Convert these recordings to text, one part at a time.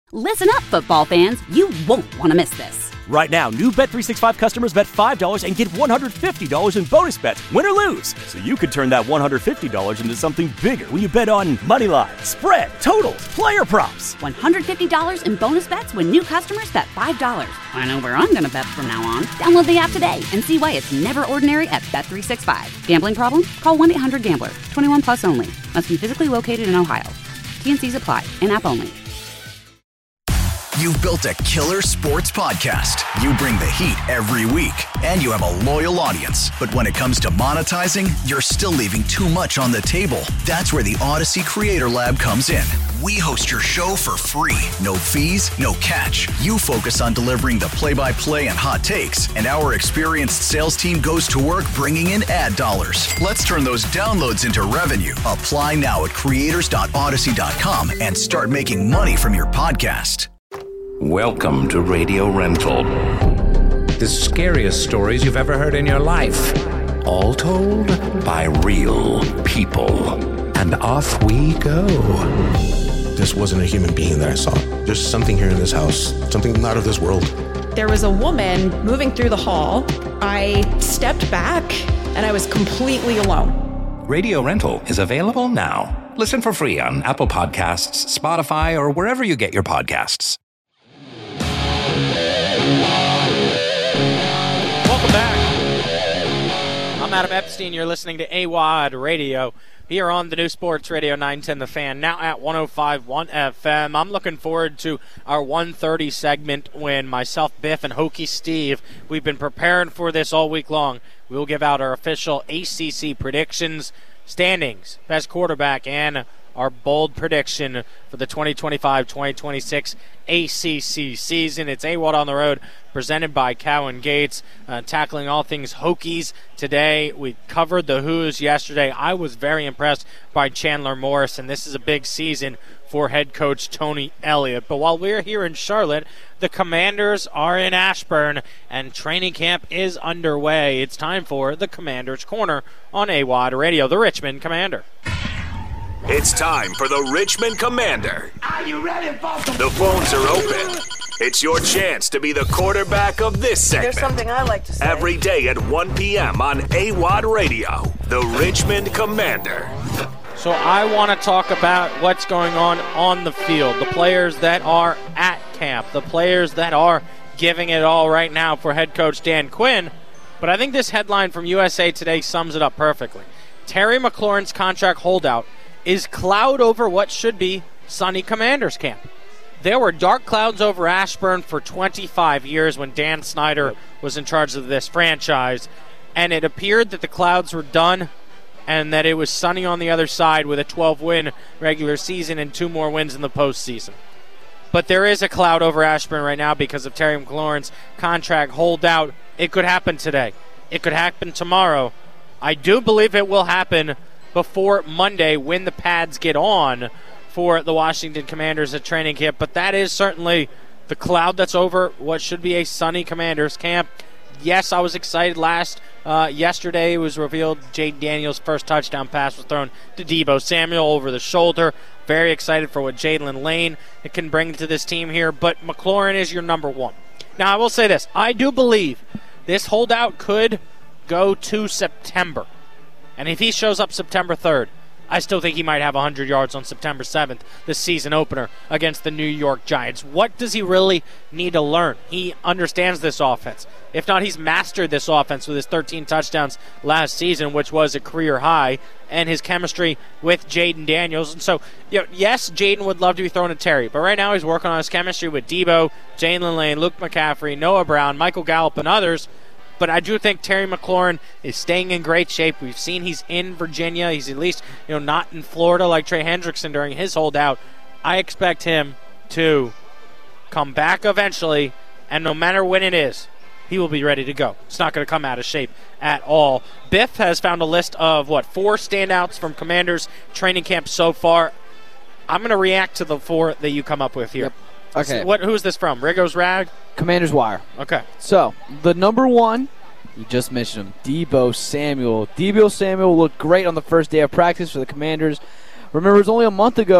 Listen up, football fans. You won't want to miss this. Right now, new Bet365 customers bet $5 and get $150 in bonus bets, win or lose. So you could turn that $150 into something bigger when you bet on money line, spread, totals, player props. $150 in bonus bets when new customers bet $5. I know where I'm going to bet from now on. Download the app today and see why it's never ordinary at Bet365. Gambling problem? Call 1-800-GAMBLER. 21 plus only. Must be physically located in Ohio. T&Cs apply. In-app only. You've built a killer sports podcast. You bring the heat every week, and you have a loyal audience. But when it comes to monetizing, you're still leaving too much on the table. That's where the Odyssey Creator Lab comes in. We host your show for free. No fees, no catch. You focus on delivering the play-by-play and hot takes, and our experienced sales team goes to work bringing in ad dollars. Let's turn those downloads into revenue. Apply now at creators.odyssey.com and start making money from your podcast. Welcome to Radio Rental. The scariest stories you've ever heard in your life. All told by real people. And off we go. This wasn't a human being that I saw. There's something here in this house. Something not of this world. There was a woman moving through the hall. I stepped back and I was completely alone. Radio Rental is available now. Listen for free on Apple Podcasts, Spotify, or wherever you get your podcasts. Welcome back. I'm Adam Epstein. You're listening to AWOD Radio here on the new Sports Radio 910 The Fan, now at 105.1 FM. I'm looking forward to our 1:30 segment when myself, Biff, and Hokie Steve, we've been preparing for this all week long. We'll give out our official ACC predictions, standings, best quarterback, and our bold prediction for the 2025-2026 ACC season. It's AWOD on the Road, presented by Cowan Gates, tackling all things Hokies today. We covered the Who's yesterday. I was very impressed by Chandler Morris, and this is a big season for head coach Tony Elliott. But while we're here in Charlotte, the Commanders are in Ashburn, and training camp is underway. It's time for the Commanders Corner on AWOD Radio, the Richmond Commander. It's time for the Richmond Commander. Are you ready, folks? The phones are open. It's your chance to be the quarterback of this segment. There's something I like to say. Every day at 1 p.m. on AWOD Radio, the Richmond Commander. So I want to talk about what's going on the field, the players that are at camp, the players that are giving it all right now for head coach Dan Quinn. But I think this headline from USA Today sums it up perfectly. Terry McLaurin's contract holdout is cloud over what should be sunny Commanders camp. There were dark clouds over Ashburn for 25 years when Dan Snyder was in charge of this franchise, and it appeared that the clouds were done and that it was sunny on the other side with a 12-win regular season and 2 more wins in the postseason. But there is a cloud over Ashburn right now because of Terry McLaurin's contract holdout. It could happen today. It could happen tomorrow. I do believe it will happen before Monday when the pads get on for the Washington Commanders at training camp. But that is certainly the cloud that's over what should be a sunny Commanders camp. Yes, I was excited yesterday it was revealed Jaden Daniels' first touchdown pass was thrown to Deebo Samuel over the shoulder. Very excited for what Jalen Lane can bring to this team here. But McLaurin is your number one. Now, I will say this. I do believe this holdout could go to September. And if he shows up September 3rd, I still think he might have 100 yards on September 7th, the season opener against the New York Giants. What does he really need to learn? He understands this offense. If not, he's mastered this offense with his 13 touchdowns last season, which was a career high, and his chemistry with Jaden Daniels. And so, yes, Jaden would love to be thrown to Terry, but right now he's working on his chemistry with Deebo, Jalen Lane, Luke McCaffrey, Noah Brown, Michael Gallup, and others. But I do think Terry McLaurin is staying in great shape. We've seen he's in Virginia. He's at least, not in Florida like Trey Hendrickson during his holdout. I expect him to come back eventually, and no matter when it is, he will be ready to go. It's not going to come out of shape at all. Biff has found a list of, 4 standouts from Commanders training camp so far. I'm going to react to the 4 that you come up with here. Yep. Okay. So who's this from? Riggo's Rag? Commander's Wire. Okay. So, the number 1, you just mentioned him, Deebo Samuel. Deebo Samuel looked great on the first day of practice for the Commanders. Remember, it was only a month ago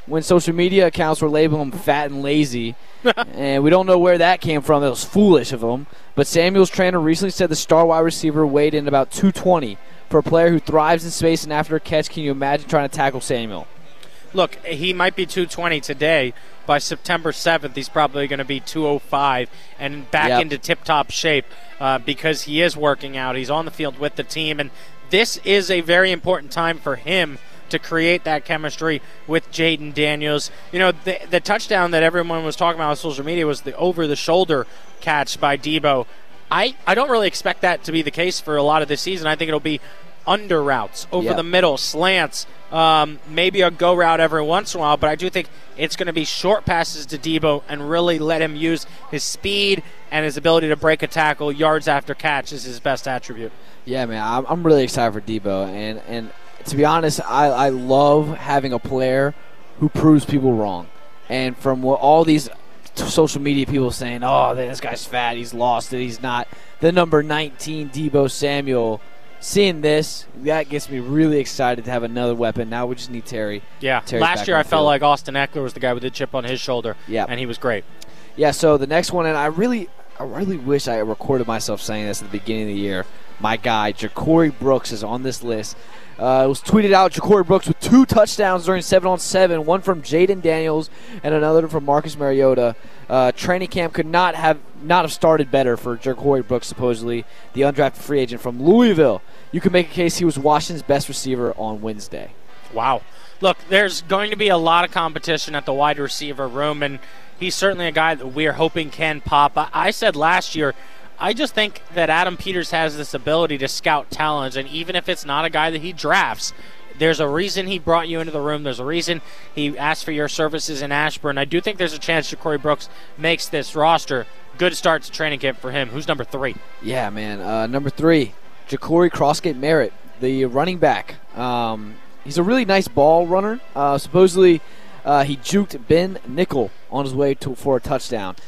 when social media accounts were labeling him fat and lazy. And we don't know where that came from. It was foolish of him. But Samuel's trainer recently said the star wide receiver weighed in about 220. For a player who thrives in space and after a catch, can you imagine trying to tackle Samuel? Look, he might be 220 today. By September 7th, he's probably going to be 205 and back into tip-top shape because he is working out. He's on the field with the team, and this is a very important time for him to create that chemistry with Jayden Daniels. You know, the touchdown that everyone was talking about on social media was the over-the-shoulder catch by Debo. I don't really expect that to be the case for a lot of this season. I think it'll be under routes, over the middle, slants, maybe a go route every once in a while, but I do think it's going to be short passes to Debo and really let him use his speed and his ability to break a tackle. Yards after catch is his best attribute. Yeah, man, I'm really excited for Debo, and to be honest, I love having a player who proves people wrong. And from what all these social media people saying, oh, this guy's fat, he's lost it, he's not the number 19 Debo Samuel. Seeing this, that gets me really excited to have another weapon. Now we just need Terry. Yeah, last year I felt like Austin Eckler was the guy with the chip on his shoulder, and he was great. Yeah, so the next one, and I really wish I recorded myself saying this at the beginning of the year. My guy, Ja'Cory Brooks, is on this list. It was tweeted out, Ja'Cory Brooks with 2 touchdowns during 7-on-7, one from Jayden Daniels and another from Marcus Mariota. Training camp could not have started better for Ja'Cory Brooks, supposedly, the undrafted free agent from Louisville. You can make a case he was Washington's best receiver on Wednesday. Wow. Look, there's going to be a lot of competition at the wide receiver room, and he's certainly a guy that we're hoping can pop. I said last year, I just think that Adam Peters has this ability to scout talent, and even if it's not a guy that he drafts, there's a reason he brought you into the room. There's a reason he asked for your services in Ashburn. I do think there's a chance Ja'Cory Brooks makes this roster. Good start to training camp for him. Who's number 3? Yeah, man. Number 3, Ja'Cory Crossgate Merritt, the running back. He's a really nice ball runner. Supposedly, he juked Ben Nickel on his way for a touchdown.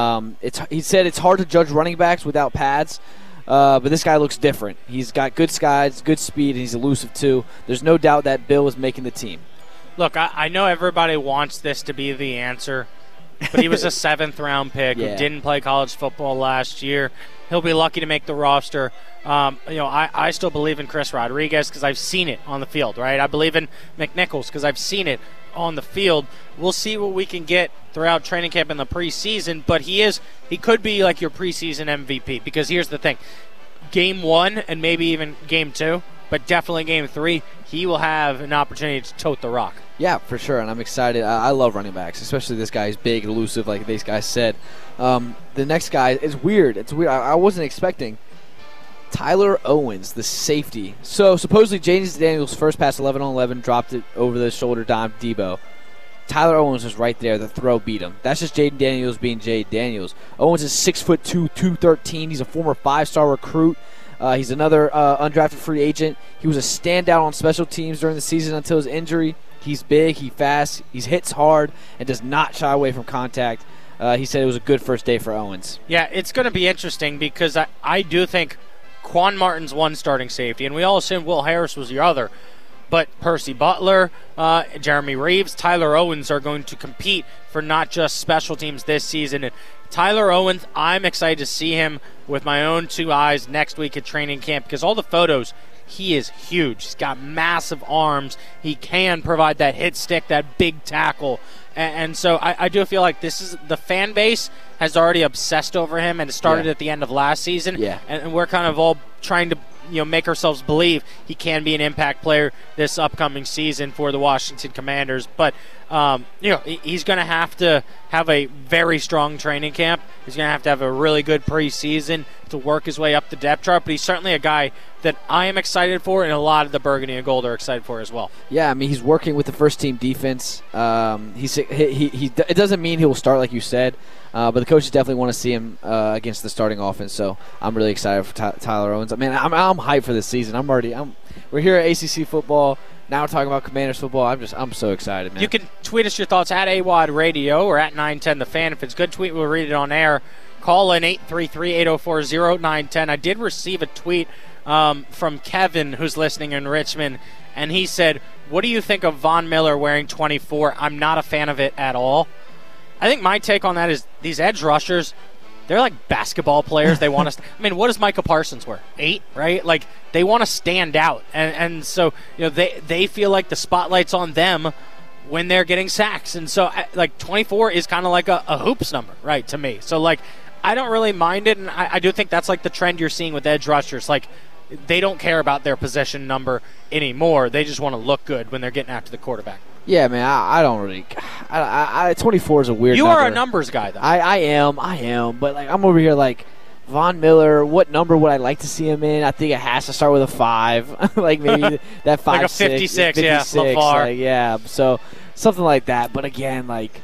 He said it's hard to judge running backs without pads, but this guy looks different. He's got good skies, good speed, and he's elusive too. There's no doubt that Bill is making the team. Look, I know everybody wants this to be the answer, but he was a 7th-round pick who didn't play college football last year. He'll be lucky to make the roster. I still believe in Chris Rodriguez because I've seen it on the field, right? I believe in McNichols because I've seen it on the field. We'll see what we can get throughout training camp in the preseason, but he could be like your preseason MVP because here's the thing. Game 1 and maybe even Game 2, but definitely Game 3, he will have an opportunity to tote the rock. Yeah, for sure, and I'm excited. I love running backs, especially this guy. He's big, elusive, like these guys said. The next guy is weird. It's weird. I wasn't expecting Tyler Owens, the safety. So supposedly Jayden Daniels' first pass 11-on-11 dropped it over the shoulder dime Debo. Tyler Owens was right there. The throw beat him. That's just Jayden Daniels being Jayden Daniels. Owens is 6'2", 213. He's a former 5-star recruit. He's another undrafted free agent. He was a standout on special teams during the season until his injury. He's big, he's fast, he hits hard, and does not shy away from contact. He said it was a good first day for Owens. Yeah, it's going to be interesting because I do think Quan Martin's one starting safety, and we all assumed Will Harris was the other. But Percy Butler, Jeremy Reeves, Tyler Owens are going to compete for not just special teams this season. And Tyler Owens, I'm excited to see him with my own 2 eyes next week at training camp because all the photos, he is huge. He's got massive arms. He can provide that hit stick, that big tackle. And so I do feel like this is the fan base has already obsessed over him, and it started at the end of last season. Yeah. And we're kind of all trying to make ourselves believe he can be an impact player this upcoming season for the Washington Commanders. But he's going to have a very strong training camp. He's going to have a really good preseason to work his way up the depth chart. But he's certainly a guy that I am excited for, and a lot of the Burgundy and Gold are excited for as well. Yeah, I mean, he's working with the first-team defense. It doesn't mean he will start like you said, but the coaches definitely want to see him against the starting offense. So I'm really excited for Tyler Owens. I mean, I'm hyped for this season. We're here at ACC football. Now we're talking about Commanders football. I'm so excited, man. You can tweet us your thoughts at AWOD Radio or at 910 The Fan. If it's a good tweet, we'll read it on air. Call in 833-804-0910. I did receive a tweet from Kevin, who's listening in Richmond, and he said, what do you think of Von Miller wearing 24? I'm not a fan of it at all. I think my take on that is these edge rushers, they're like basketball players. They want to. I mean, what does Micah Parsons wear? 8, right? Like they want to stand out, and so they feel like the spotlight's on them when they're getting sacks, and so like 24 is kind of like a hoops number, right? To me, so like I don't really mind it, and I do think that's like the trend you're seeing with edge rushers. Like they don't care about their possession number anymore. They just want to look good when they're getting after the quarterback. Yeah, man, I don't really. 24 is a weird. You number. are a numbers guy, though. I am, but like I'm over here like Von Miller. What number would I like to see him in? I think it has to start with a 5, like maybe that 5, like a 56, yeah, LeVar. Like, yeah, so something like that. But again, like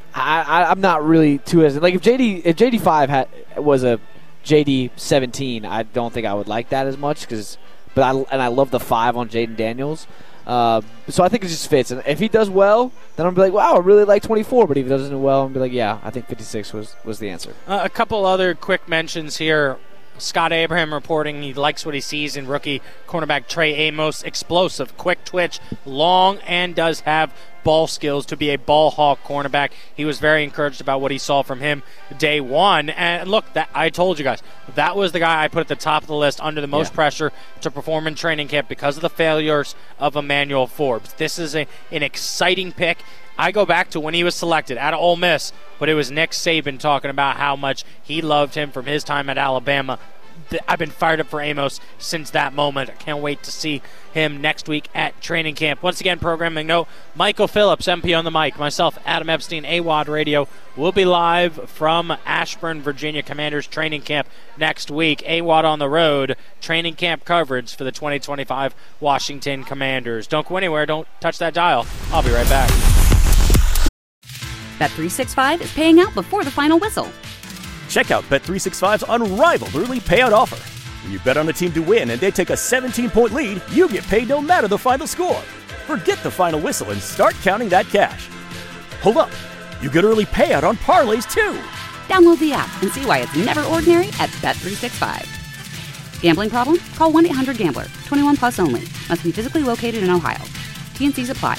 I'm not really too hesitant. Like if JD 5 was a JD 17, I don't think I would like that as much but I love the 5 on Jaden Daniels. So I think it just fits. And if he does well, then I'll be like, wow, I really like 24. But if he doesn't do well, I'll be like, yeah, I think 56 was the answer. A couple other quick mentions here. Scott Abraham reporting he likes what he sees in rookie cornerback Trey Amos. Explosive, quick twitch, long, and does have ball skills to be a ball hawk cornerback. He was very encouraged about what he saw from him day one. And look, that I told you guys, that was the guy I put at the top of the list under the most pressure to perform in training camp because of the failures of Emmanuel Forbes. This is an exciting pick. I go back to when he was selected out of Ole Miss, but it was Nick Saban talking about how much he loved him from his time at Alabama. I've been fired up for Amos since that moment. I can't wait to see him next week at training camp. Once again, programming note, Michael Phillips, MP on the mic, myself, Adam Epstein, AWOD Radio, will be live from Ashburn, Virginia Commanders training camp next week. AWOD on the road, training camp coverage for the 2025 Washington Commanders. Don't go anywhere. Don't touch that dial. I'll be right back. Bet365 is paying out before the final whistle. Check out Bet365's unrivaled early payout offer. When you bet on a team to win and they take a 17-point lead, you get paid no matter the final score. Forget the final whistle and start counting that cash. Hold up. You get early payout on parlays, too. Download the app and see why it's never ordinary at Bet365. Gambling problem? Call 1-800-GAMBLER. 21 plus only. Must be physically located in Ohio. T&Cs apply.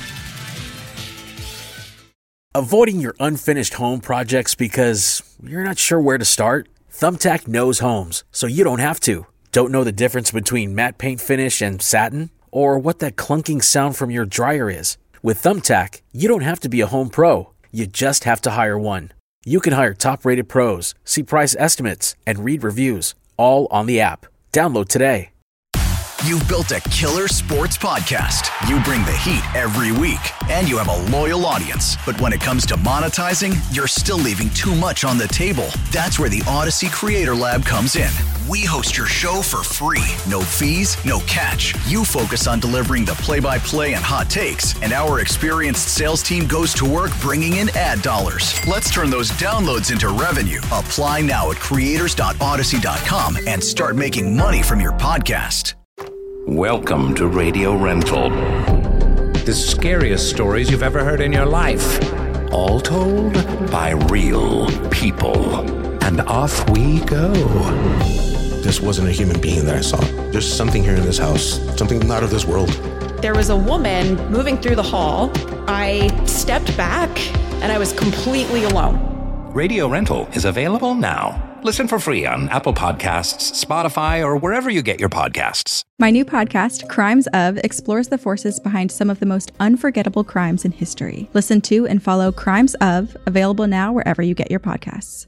Avoiding your unfinished home projects because you're not sure where to start? Thumbtack knows homes, so you don't have to. Don't know the difference between matte paint finish and satin? Or what that clunking sound from your dryer is? With Thumbtack, you don't have to be a home pro. You just have to hire one. You can hire top-rated pros, see price estimates, and read reviews, all on the app. Download today. You've built a killer sports podcast. You bring the heat every week, and you have a loyal audience. But when it comes to monetizing, you're still leaving too much on the table. That's where the Odyssey Creator Lab comes in. We host your show for free. No fees, no catch. You focus on delivering the play-by-play and hot takes, and our experienced sales team goes to work bringing in ad dollars. Let's turn those downloads into revenue. Apply now at creators.odyssey.com and start making money from your podcast. Welcome to Radio Rental. The scariest stories you've ever heard in your life. All told by real people. And off we go. This wasn't a human being that I saw. There's something here in this house, something not of this world. There was a woman moving through the hall. I stepped back and I was completely alone. Radio Rental is available now. Listen for free on Apple Podcasts, Spotify, or wherever you get your podcasts. My new podcast, Crimes Of, explores the forces behind some of the most unforgettable crimes in history. Listen to and follow Crimes Of, available now wherever you get your podcasts.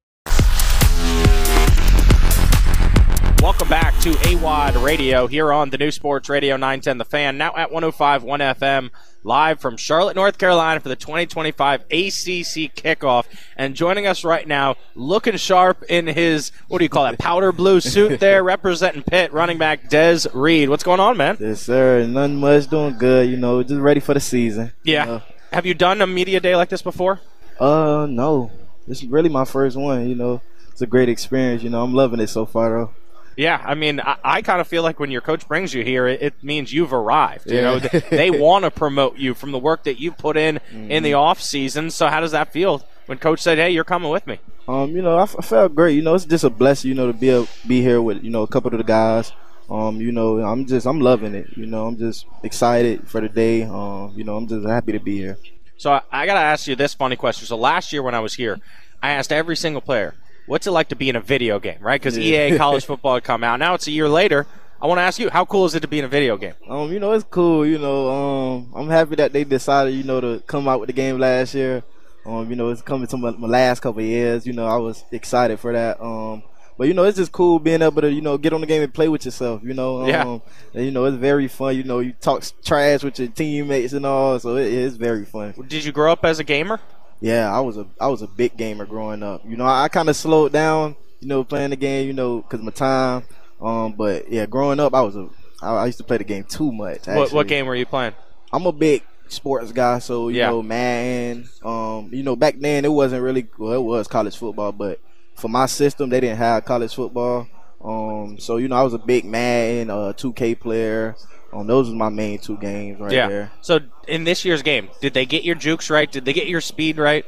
Welcome back to AWOD Radio here on the new Sports Radio 910 The Fan, now at 105.1 FM, live from Charlotte, North Carolina for the 2025 ACC kickoff. And joining us right now, looking sharp in his, what do you call that, powder blue suit there, representing Pitt, running back Des Reed. What's going on, man? Yes, sir. Nothing much, doing good, just ready for the season. Yeah. Have you done a media day like this before? No. This is really my first one, It's a great experience, I'm loving it so far, though. Yeah, I mean, I kind of feel like when your coach brings you here, it means you've arrived. They want to promote you from the work that you put in the off season. So how does that feel when coach said, "Hey, you're coming with me"? I felt great. It's just a blessing, to be here with a couple of the guys. You know, I'm loving it. You know, I'm just excited for the day. You know, I'm just happy to be here. So I got to ask you this funny question. So last year when I was here, I asked every single player, what's it like to be in a video game, right? Because EA college football had come out. Now it's a year later. I want to ask you, how cool is it to be in a video game? You know, it's cool. You know, I'm happy that they decided, you know, to come out with the game last year. You know, it's coming to my last couple of years. You know, I was excited for that. But, you know, it's just cool being able to, you know, get on the game and play with yourself, you know. And, you know, it's very fun. You know, you talk trash with your teammates and all, so it's very fun. Did you grow up as a gamer? Yeah, I was a big gamer growing up. You know, I kind of slowed down, you know, playing the game, you know, because of my time. But, yeah, growing up, I used to play the game too much, actually. What game were you playing? I'm a big sports guy, so, you know, Madden. You know, back then it wasn't really – well, it was college football, but for my system, they didn't have college football. So, you know, I was a big Madden, 2K player. Those were my main two games right there. So, in this year's game, did they get your jukes right? Did they get your speed right?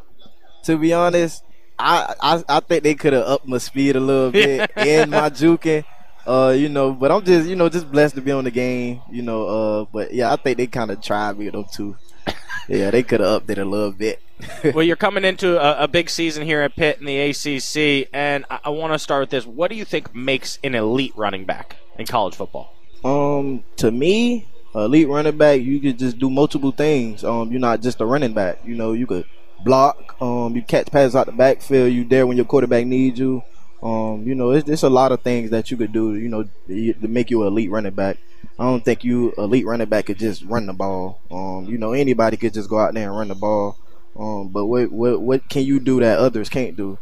To be honest, I think they could have upped my speed a little bit and my juking. You know, but I'm just, you know, just blessed to be on the game, you know. But, yeah, I think they kind of tried me though, too. Yeah, they could have upped it a little bit. Well, you're coming into a big season here at Pitt in the ACC, and I want to start with this. What do you think makes an elite running back in college football? To me, elite running back, you could just do multiple things. You're not just a running back. You know, you could block. You catch passes out the backfield. You there when your quarterback needs you. You know, it's a lot of things that you could do, you know, to make you an elite running back. I don't think you elite running back could just run the ball. You know, anybody could just go out there and run the ball. But what can you do that others can't do?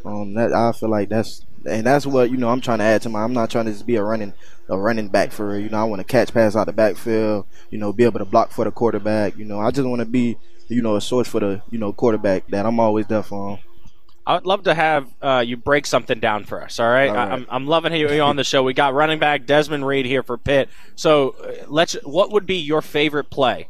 I feel like that's what, you know, I'm trying to add to I'm not trying to just be a running back for real. You know, I want to catch pass out the backfield, you know, be able to block for the quarterback. You know, I just want to be, you know, a source for the, you know, quarterback that I'm always there for. I would love to have you break something down for us, all right? I'm loving having you on the show. We got running back Desmond Reed here for Pitt. So what would be your favorite play?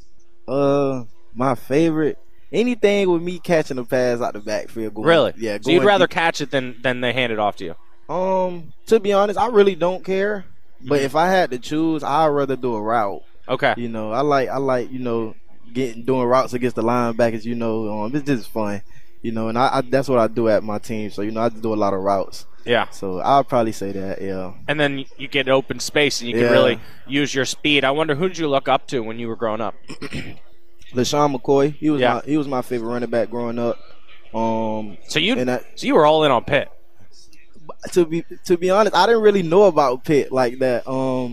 My favorite, anything with me catching a pass out the backfield. Really? Yeah. So you'd rather catch it than they hand it off to you? To be honest, I really don't care. But if I had to choose, I'd rather do a route. Okay. You know, I like you know, doing routes against the linebackers. You know, it's just fun. You know, and I that's what I do at my team. So, you know, I just do a lot of routes. Yeah. So I'll probably say that, yeah. And then you get open space and you can really use your speed. I wonder, who did you look up to when you were growing up? LaShawn McCoy. He was my favorite running back growing up. So you were all in on Pitt. To be honest, I didn't really know about Pitt like that.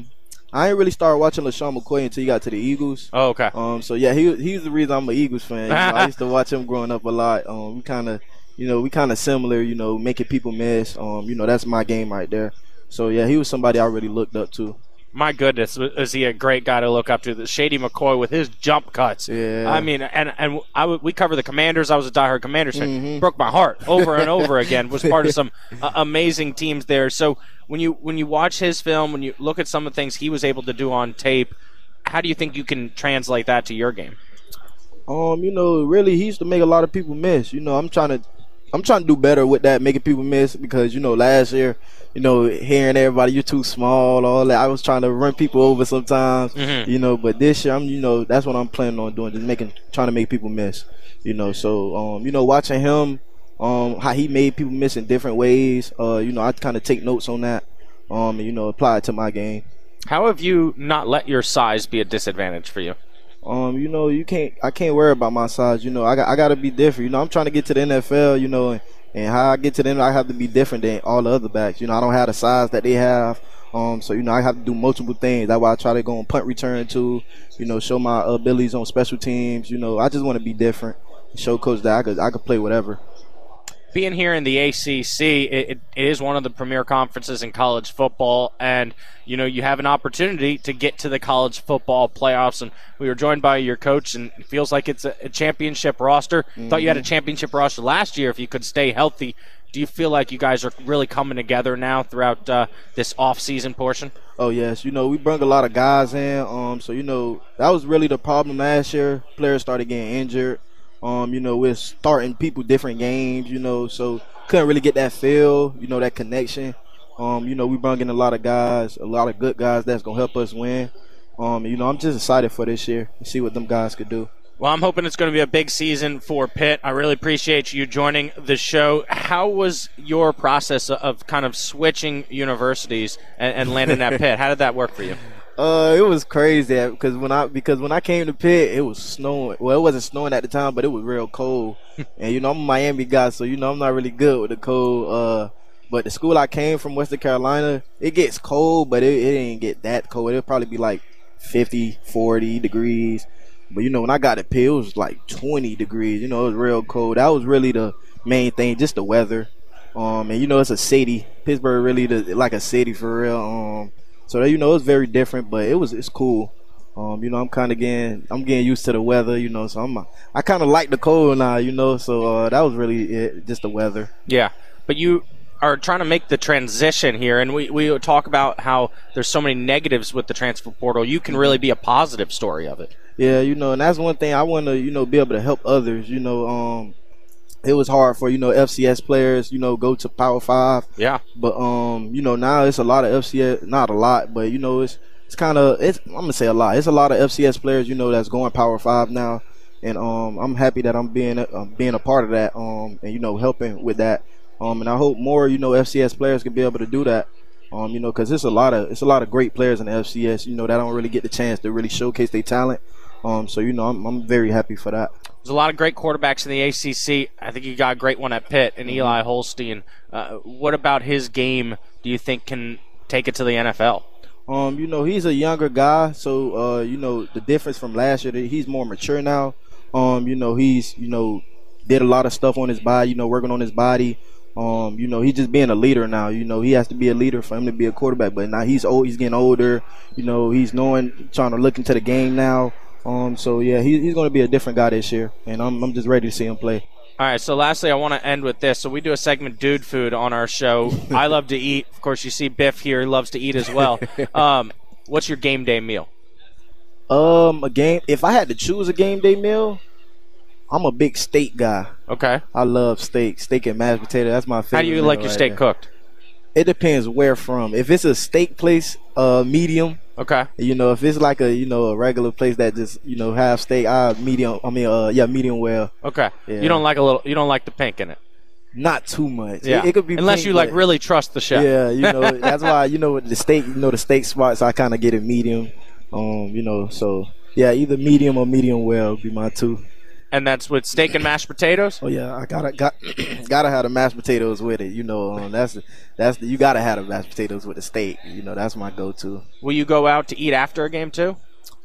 I didn't really start watching LaShawn McCoy until he got to the Eagles. Oh, okay. So yeah, he's the reason I'm an Eagles fan. You know, I used to watch him growing up a lot. We kind of similar. You know, making people miss. You know, that's my game right there. So yeah, he was somebody I really looked up to. My goodness, is he a great guy to look up to? The Shady McCoy with his jump cuts. Yeah. I mean, we cover the Commanders. I was a diehard Commanders fan. Broke my heart over and over again. Was part of some amazing teams there. So when you watch his film, when you look at some of the things he was able to do on tape, how do you think you can translate that to your game? You know, really, he used to make a lot of people miss. You know, I'm trying to do better with that, making people miss, because, you know, last year, you know, hearing everybody, you're too small, all that, I was trying to run people over sometimes, you know, but this year, you know, that's what I'm planning on doing, just trying to make people miss, you know. So, you know, watching him, how he made people miss in different ways, you know, I kind of take notes on that, and, you know, apply it to my game. How have you not let your size be a disadvantage for you? You know, I can't worry about my size. You know, I got to be different. You know, I'm trying to get to the NFL, you know, and how I get to them, I have to be different than all the other backs. You know, I don't have the size that they have. So, you know, I have to do multiple things. That's why I try to go on punt return too, you know, show my abilities on special teams. You know, I just want to be different, show coach that I could play whatever. Being here in the ACC, it is one of the premier conferences in college football, and you know you have an opportunity to get to the college football playoffs. And we were joined by your coach, and it feels like it's a championship roster. Thought you had a championship roster last year if you could stay healthy. Do you feel like you guys are really coming together now throughout this off-season portion? Oh yes, you know we brought a lot of guys in. So you know that was really the problem last year. Players started getting injured. You know, we're starting people different games, you know, so couldn't really get that feel, you know, that connection. You know, we brought in a lot of guys, a lot of good guys that's going to help us win. You know, I'm just excited for this year and see what them guys could do. Well, I'm hoping it's going to be a big season for Pitt. I really appreciate you joining the show. How was your process of kind of switching universities and landing at Pitt? How did that work for you? It was crazy because when I came to Pitt, it was snowing. Well, it wasn't snowing at the time, but it was real cold. And, you know, I'm a Miami guy, so, you know, I'm not really good with the cold. But the school I came from, Western Carolina, it gets cold, but it didn't get that cold. It'll probably be like 50, 40 degrees. But, you know, when I got to Pitt, it was like 20 degrees. You know, it was real cold. That was really the main thing, just the weather. And, you know, it's a city. Pittsburgh really like a city for real. So, you know, it's very different, but it's cool. You know, I'm getting used to the weather, you know, so I kind of like the cold now, you know. So that was really it, just the weather. Yeah, but you are trying to make the transition here, and we talk about how there's so many negatives with the transfer portal. You can really be a positive story of it. Yeah, you know, and that's one thing I want to, you know, be able to help others. You know, it was hard for, you know, FCS players, you know, go to Power 5. Yeah. But, you know, now it's a lot of FCS, not a lot, but, you know, I'm going to say a lot. It's a lot of FCS players, you know, that's going Power 5 now. And I'm happy that I'm being a part of that and, you know, helping with that. And I hope more, you know, FCS players can be able to do that. You know, because it's a lot of great players in the FCS, you know, that don't really get the chance to really showcase their talent. So, you know, I'm very happy for that. There's a lot of great quarterbacks in the ACC. I think you got a great one at Pitt, and Eli Holstein. What about his game do you think can take it to the NFL? You know, he's a younger guy, so, you know, the difference from last year, he's more mature now. You know, he's, you know, did a lot of stuff on his body, you know, working on his body. You know, he's just being a leader now. You know, he has to be a leader for him to be a quarterback. But now he's old. He's getting older. You know, he's trying to look into the game now. So, yeah, he's going to be a different guy this year. And I'm just ready to see him play. All right, so lastly, I want to end with this. So we do a segment, Dude Food, on our show. I love to eat. Of course, you see Biff here. He loves to eat as well. What's your game day meal? If I had to choose a game day meal, I'm a big steak guy. Okay. I love steak and mashed potato. That's my favorite. How do you like your steak cooked? It depends where from. If it's a steak place, medium. Okay. You know, if it's like a regular place that just, you know, have steak, medium well. Okay. Yeah. You don't like the pink in it. Not too much. Yeah. It could be unless pink, you like really trust the chef. Yeah, you know, that's why, you know, with the steak, you know, the steak spots, I kind of get it medium. You know, so yeah, either medium or medium well would be my two. And that's with steak and mashed potatoes? Oh yeah, I gotta have the mashed potatoes with it. You know, that's you gotta have the mashed potatoes with the steak. You know, that's my go-to. Will you go out to eat after a game too?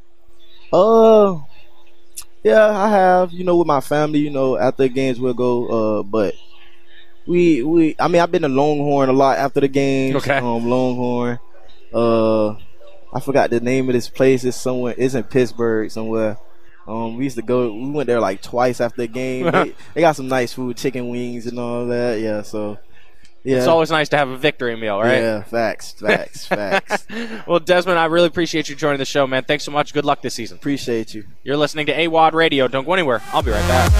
Yeah, I have. You know, with my family. You know, after games we'll go. But I've been to Longhorn a lot after the games. Okay. Longhorn. I forgot the name of this place. It's in Pittsburgh somewhere. We used to go. We went there like twice after the game. They got some nice food, chicken wings and all that. Yeah, so yeah. It's always nice to have a victory meal, right? Yeah, facts. Well, Desmond, I really appreciate you joining the show, man. Thanks so much. Good luck this season. Appreciate you. You're listening to AWOD Radio. Don't go anywhere. I'll be right back.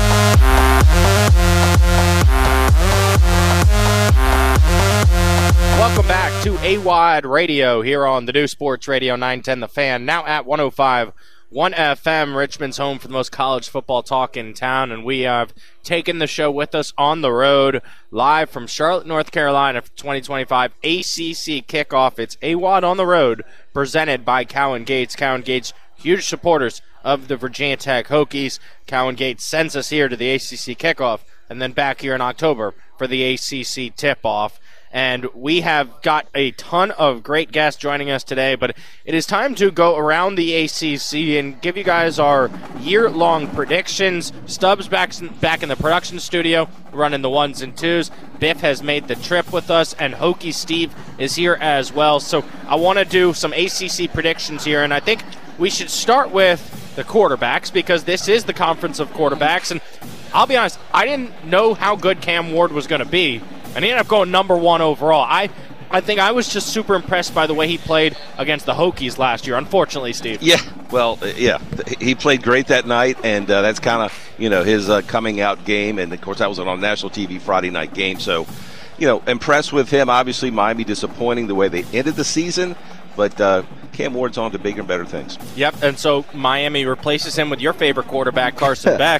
Welcome back to AWOD Radio here on the new Sports Radio 910 The Fan, now at 105.1 FM, Richmond's home for the most college football talk in town, and we have taken the show with us on the road, live from Charlotte, North Carolina for 2025 ACC kickoff. It's AWOD on the road, presented by Cowan Gates. Cowan Gates, huge supporters of the Virginia Tech Hokies. Cowan Gates sends us here to the ACC kickoff, and then back here in October for the ACC tip-off. And we have got a ton of great guests joining us today, but it is time to go around the ACC and give you guys our year-long predictions. Stubbs back in the production studio, running the ones and twos. Biff has made the trip with us, and Hokie Steve is here as well. So I want to do some ACC predictions here, and I think we should start with the quarterbacks because this is the conference of quarterbacks. And I'll be honest, I didn't know how good Cam Ward was going to be. And he ended up going number one overall. I think I was just super impressed by the way he played against the Hokies last year, unfortunately, Steve. Yeah, well, yeah. He played great that night, and that's kind of, his coming out game. And, of course, that was on national TV Friday night game. So, impressed with him. Obviously, Miami disappointing the way they ended the season, but Cam Ward's on to bigger and better things. Yep, and so Miami replaces him with your favorite quarterback, Carson Beck.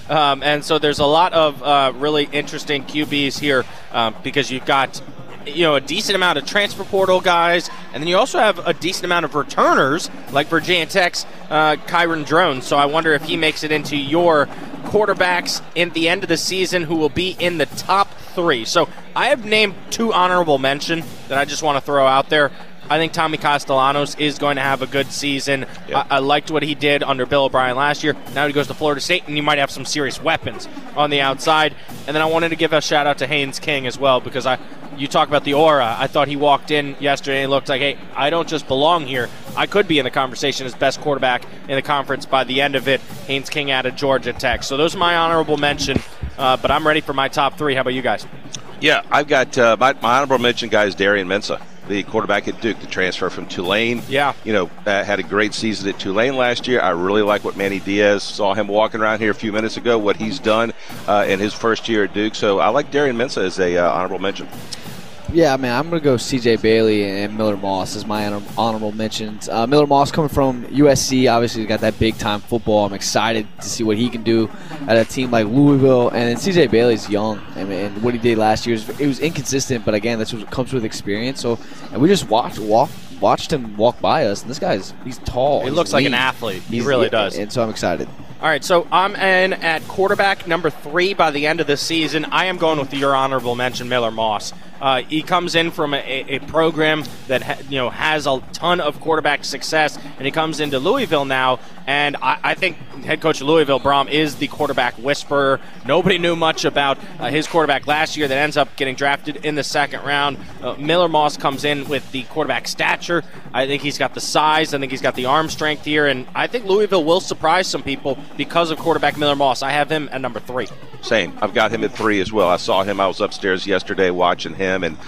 And so there's a lot of really interesting QBs here because you've got a decent amount of transfer portal guys, and then you also have a decent amount of returners like Virginia Tech's Kyron Drones. So I wonder if he makes it into your quarterbacks at the end of the season who will be in the top 3. So I have named 2 honorable mention that I just want to throw out there. I think Tommy Castellanos is going to have a good season. Yep. I liked what he did under Bill O'Brien last year. Now he goes to Florida State, and you might have some serious weapons on the outside. And then I wanted to give a shout-out to Haynes King as well, because you talk about the aura. I thought he walked in yesterday and looked like, hey, I don't just belong here. I could be in the conversation as best quarterback in the conference by the end of it. Haynes King out of Georgia Tech. So those are my honorable mention, but I'm ready for my top 3. How about you guys? Yeah, I've got my honorable mention guy is Darian Mensah, the quarterback at Duke, the transfer from Tulane. Yeah. Had a great season at Tulane last year. I really like what Manny Diaz, saw him walking around here a few minutes ago, what he's done in his first year at Duke. So I like Darian Mensah as a honorable mention. Yeah, man, I'm going to go C.J. Bailey and Miller Moss as my honorable mentions. Miller Moss coming from USC, obviously got that big-time football. I'm excited to see what he can do at a team like Louisville. And then C.J. Bailey's young, and what he did last year, it was inconsistent, but again, that's what comes with experience. And we just watched him walk by us, and this guy's he's tall. He looks like an athlete. He really does. And so I'm excited. All right, so I'm in at quarterback number 3 by the end of the season. I am going with your honorable mention, Miller Moss. He comes in from a program that has a ton of quarterback success, and he comes into Louisville now, and I think head coach of Louisville, Brom, is the quarterback whisperer. Nobody knew much about his quarterback last year that ends up getting drafted in the 2nd round. Miller Moss comes in with the quarterback stature. I think he's got the size. I think he's got the arm strength here, and I think Louisville will surprise some people because of quarterback Miller Moss. I have him at number 3. Same. I've got him at 3 as well. I saw him. I was upstairs yesterday watching him, and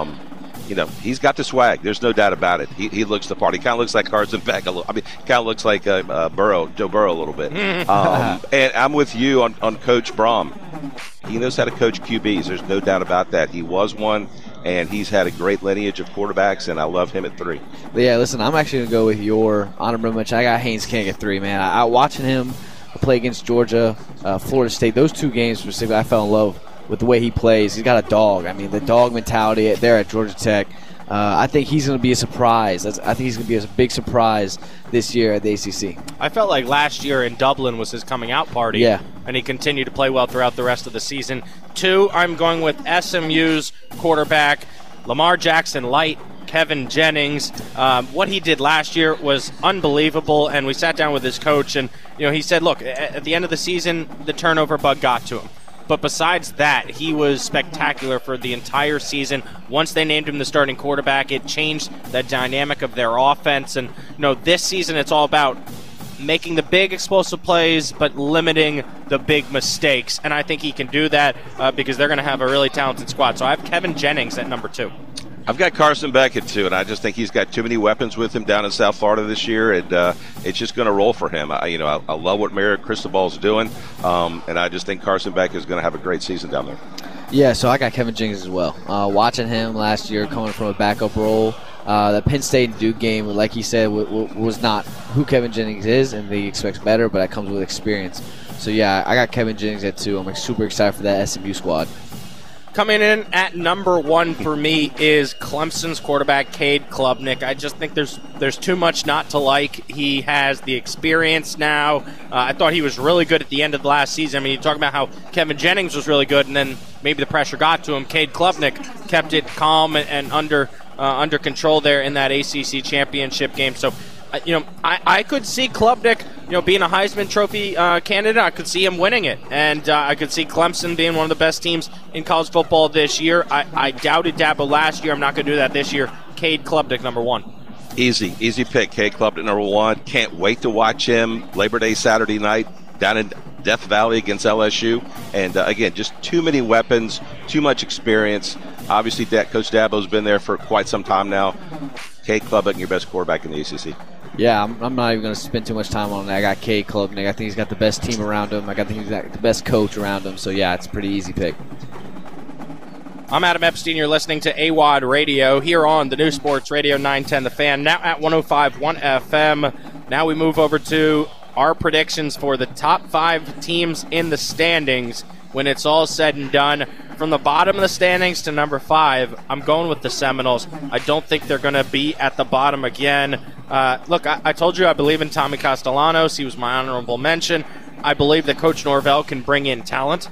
he's got the swag. There's no doubt about it. He looks the part. He kind of looks like Carson Beck a little. He kind of looks like Joe Burrow a little bit. And I'm with you on Coach Brom. He knows how to coach QBs. There's no doubt about that. He was one, and he's had a great lineage of quarterbacks, and I love him at 3. Yeah, listen, I'm actually going to go with your honorable mention. I got Haynes King at 3, man. I watching him play against Georgia, Florida State, those 2 games specifically, I fell in love with the way he plays. He's got a dog. I mean, the dog mentality there at Georgia Tech. I think he's going to be a surprise. I think he's going to be a big surprise this year at the ACC. I felt like last year in Dublin was his coming out party. Yeah. And he continued to play well throughout the rest of the season. 2, I'm going with SMU's quarterback, Lamar Jackson Light, Kevin Jennings. What he did last year was unbelievable, and we sat down with his coach, and he said, look, at the end of the season, the turnover bug got to him. But besides that, he was spectacular for the entire season. Once they named him the starting quarterback, it changed the dynamic of their offense. And this season it's all about making the big explosive plays but limiting the big mistakes. And I think he can do that because they're going to have a really talented squad. So I have Kevin Jennings at number 2. I've got Carson Beck at 2, and I just think he's got too many weapons with him down in South Florida this year, and it's just going to roll for him. I love what Mario Cristobal's doing, and I just think Carson Beck is going to have a great season down there. Yeah, so I got Kevin Jennings as well. Watching him last year coming from a backup role, the Penn State and Duke game, like he said, was not who Kevin Jennings is, and he expects better, but that comes with experience. So, yeah, I got Kevin Jennings at 2. I'm super excited for that SMU squad. Coming in at number 1 for me is Clemson's quarterback, Cade Klubnik. I just think there's too much not to like. He has the experience now. I thought he was really good at the end of the last season. I mean, you talk about how Kevin Jennings was really good, and then maybe the pressure got to him. Cade Klubnik kept it calm and under control there in that ACC championship game. So, I could see Klubnik, being a Heisman Trophy candidate. I could see him winning it. And I could see Clemson being one of the best teams in college football this year. I doubted Dabo last year. I'm not going to do that this year. Cade Klubnik, number 1. Easy pick. Cade Klubnik, number 1. Can't wait to watch him Labor Day Saturday night down in Death Valley against LSU. And, again, just too many weapons, too much experience. Obviously, Coach Dabo's been there for quite some time now. Cade Klubnik, your best quarterback in the ACC. Yeah, I'm not even going to spend too much time on that. I got Cade Klubnik. I think he's got the best team around him. I think he's got the best coach around him. So, yeah, it's a pretty easy pick. I'm Adam Epstein. You're listening to AWOD Radio here on the new Sports Radio 910 The Fan, now at 105.1 FM. Now we move over to our predictions for the top 5 teams in the standings when it's all said and done. From the bottom of the standings to number 5, I'm going with the Seminoles. I don't think they're going to be at the bottom again. Look, I told you I believe in Tommy Castellanos. He was my honorable mention. I believe that Coach Norvell can bring in talent.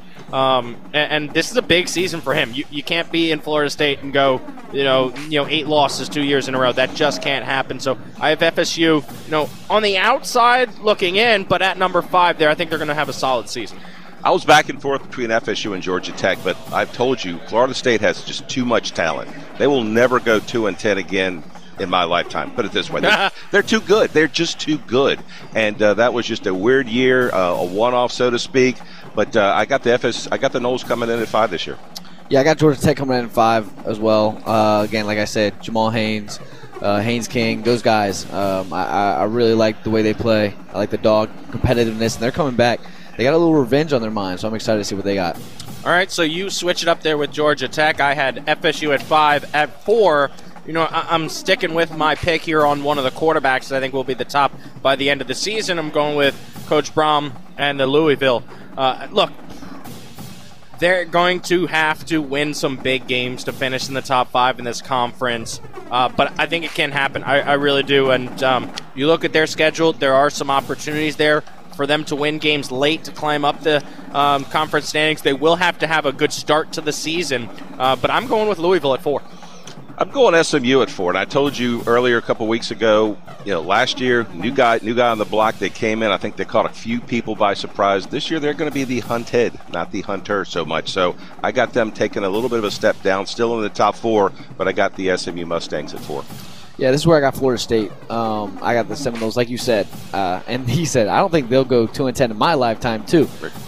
And this is a big season for him. You can't be in Florida State and go, 8 losses 2 years in a row. That just can't happen. So I have FSU, on the outside looking in, but at number 5 there, I think they're going to have a solid season. I was back and forth between FSU and Georgia Tech, but I've told you, Florida State has just too much talent. They will never go 2-10 again in my lifetime. Put it this way. They're too good. They're just too good. And that was just a weird year, a one-off, so to speak. But I got the Noles coming in at 5 this year. Yeah, I got Georgia Tech coming in at 5 as well. Again, like I said, Jamal Haynes, Haynes King, those guys. I really like the way they play. I like the dog competitiveness, and they're coming back. They got a little revenge on their mind, so I'm excited to see what they got. All right, so you switch it up there with Georgia Tech. I had FSU at 5. At 4, I'm sticking with my pick here on one of the quarterbacks that I think will be the top by the end of the season. I'm going with Coach Brom and the Louisville. Look, they're going to have to win some big games to finish in the top 5 in this conference, but I think it can happen. I really do, and you look at their schedule, there are some opportunities there for them to win games late to climb up the conference standings. They will have to have a good start to the season, but I'm going with Louisville at 4. I'm going SMU at 4, and I told you earlier a couple weeks ago, last year, new guy on the block. They came in. I think they caught a few people by surprise. This year, they're going to be the hunted, not the hunter so much. So I got them taking a little bit of a step down, still in the top 4, but I got the SMU Mustangs at 4. Yeah, this is where I got Florida State. I got the Seminoles, like you said, and he said I don't think they'll go 2-10 in my lifetime too.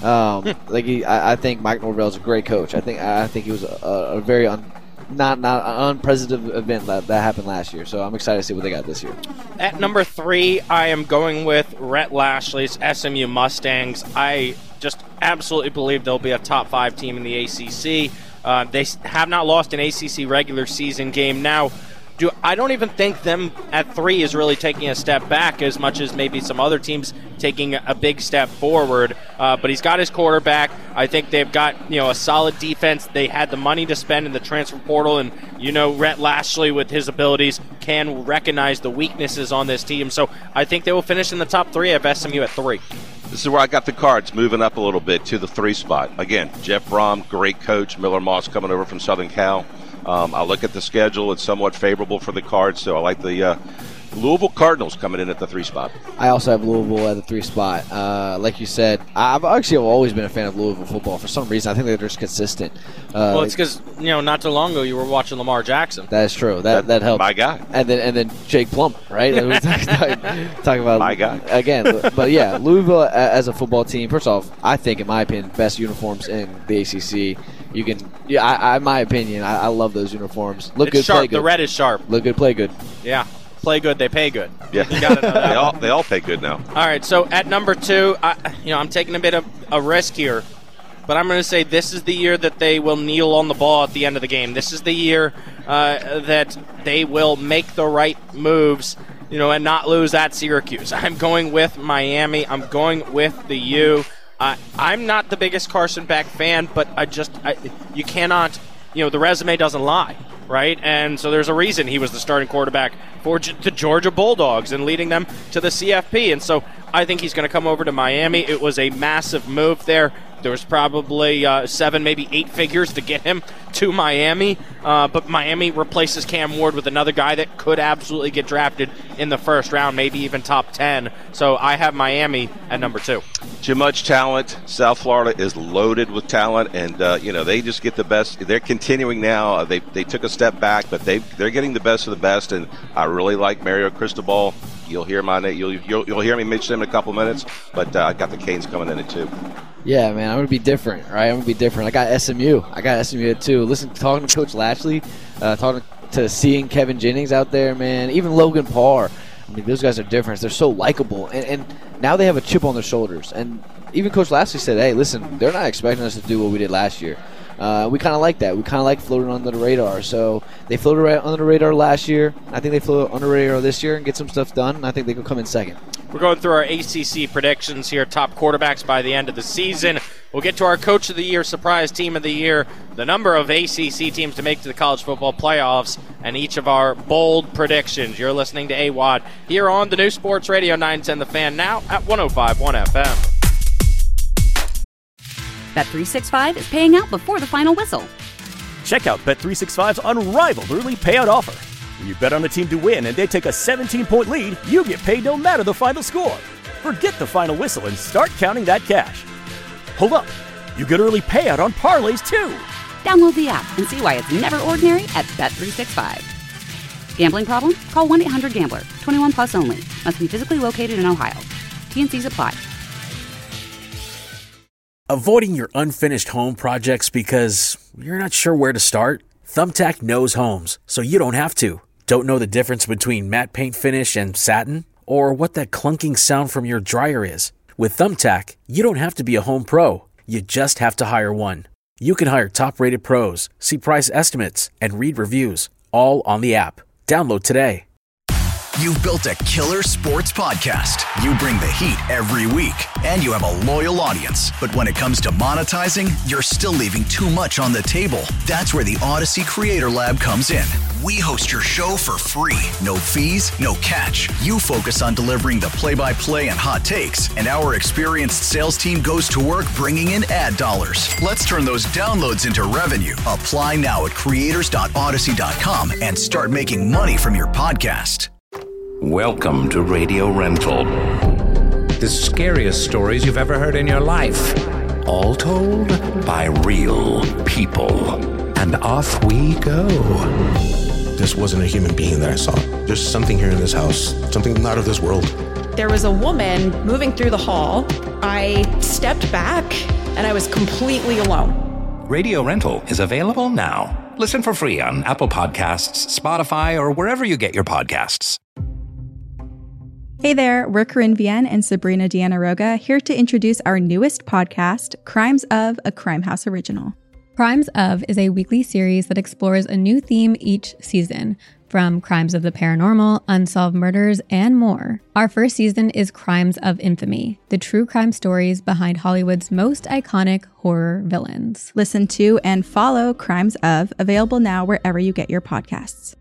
I think Mike Norvell's a great coach. I think he was a very not an unprecedented event that happened last year. So I'm excited to see what they got this year. At number 3, I am going with Rhett Lashley's SMU Mustangs. I just absolutely believe they'll be a top 5 team in the ACC. They have not lost an ACC regular season game. Now, I don't even think them at 3 is really taking a step back as much as maybe some other teams taking a big step forward. But he's got his quarterback. I think they've got a solid defense. They had the money to spend in the transfer portal, and Rhett Lashley with his abilities can recognize the weaknesses on this team. So I think they will finish in the top 3. I have SMU at 3. This is where I got the Cards moving up a little bit to the 3 spot. Again, Jeff Brom, great coach. Miller Moss coming over from Southern Cal. I look at the schedule. It's somewhat favorable for the Cards, so I like the Louisville Cardinals coming in at the 3 spot. I also have Louisville at the 3 spot. Like you said, I've actually always been a fan of Louisville football. For some reason, I think they're just consistent. Well, it's because not too long ago you were watching Lamar Jackson. That's true. That helped. My guy. And then Jake Plummer, right? Talk about my guy again. But yeah, Louisville as a football team. First off, I think, in my opinion, best uniforms in the ACC. You can, in my opinion, I love those uniforms. Look good, sharp. Play good. The red is sharp. Look good, play good. Yeah. Play good, they pay good. Yeah, you gotta know that. they all pay good now. All right, so at number 2, I'm taking a bit of a risk here, but I'm going to say this is the year that they will kneel on the ball at the end of the game. This is the year that they will make the right moves, and not lose at Syracuse. I'm going with Miami. I'm going with the U. I'm not the biggest Carson Beck fan, but you cannot, the resume doesn't lie. Right, and so there's a reason he was the starting quarterback for the Georgia Bulldogs and leading them to the CFP. And so I think he's going to come over to Miami. It was a massive move there. There was probably 7, maybe 8 figures to get him to Miami. But Miami replaces Cam Ward with another guy that could absolutely get drafted in the first round, maybe even top 10. So I have Miami at number 2. Too much talent. South Florida is loaded with talent, and they just get the best. They're continuing now. They took a step back, but they're getting the best of the best, and I really like Mario Cristobal. You'll hear my name. You'll hear me mention him in a couple minutes, but I got the Canes coming in at 2. Yeah, man, I'm going to be different, right? I'm going to be different. I got SMU at 2. Listen, talking to Coach Lashley, seeing Kevin Jennings out there, man, even Logan Parr. I mean, those guys are different. They're so likable, and now they have a chip on their shoulders. And even Coach Lashley said, hey, listen, they're not expecting us to do what we did last year. We kind of like that. We kind of like floating under the radar. So they floated right under the radar last year. I think they float under the radar this year and get some stuff done, and I think they could come in second. We're going through our ACC predictions here, top quarterbacks by the end of the season. We'll get to our Coach of the Year, Surprise Team of the Year, the number of ACC teams to make to the college football playoffs, and each of our bold predictions. You're listening to AWOD here on the new Sports Radio 910 The Fan, now at 105.1 FM. Bet365 is paying out before the final whistle. Check out Bet365's unrivaled early payout offer. When you bet on a team to win and they take a 17-point lead, you get paid no matter the final score. Forget the final whistle and start counting that cash. Hold up. You get early payout on parlays, too. Download the app and see why it's never ordinary at Bet365. Gambling problem? Call 1-800-GAMBLER. 21 plus only. Must be physically located in Ohio. T&Cs apply. Avoiding your unfinished home projects because you're not sure where to start? Thumbtack knows homes, so you don't have to. Don't know the difference between matte paint finish and satin? Or what that clunking sound from your dryer is? With Thumbtack, you don't have to be a home pro. You just have to hire one. You can hire top-rated pros, see price estimates, and read reviews, all on the app. Download today. You've built a killer sports podcast. You bring the heat every week, and you have a loyal audience. But when it comes to monetizing, you're still leaving too much on the table. That's where the Odyssey Creator Lab comes in. We host your show for free. No fees, no catch. You focus on delivering the play-by-play and hot takes, and our experienced sales team goes to work bringing in ad dollars. Let's turn those downloads into revenue. Apply now at creators.odyssey.com and start making money from your podcast. Welcome to Radio Rental. The scariest stories you've ever heard in your life. All told by real people. And off we go. This wasn't a human being that I saw. There's something here in this house, something not of this world. There was a woman moving through the hall. I stepped back, and I was completely alone. Radio Rental is available now. Listen for free on Apple Podcasts, Spotify, or wherever you get your podcasts. Hey there, we're Corinne Vienne and Sabrina Deanna Roga here to introduce our newest podcast, Crimes of, a Crime House original. Crimes of is a weekly series that explores a new theme each season, from crimes of the paranormal, unsolved murders, and more. Our first season is Crimes of Infamy, the true crime stories behind Hollywood's most iconic horror villains. Listen to and follow Crimes of, available now wherever you get your podcasts.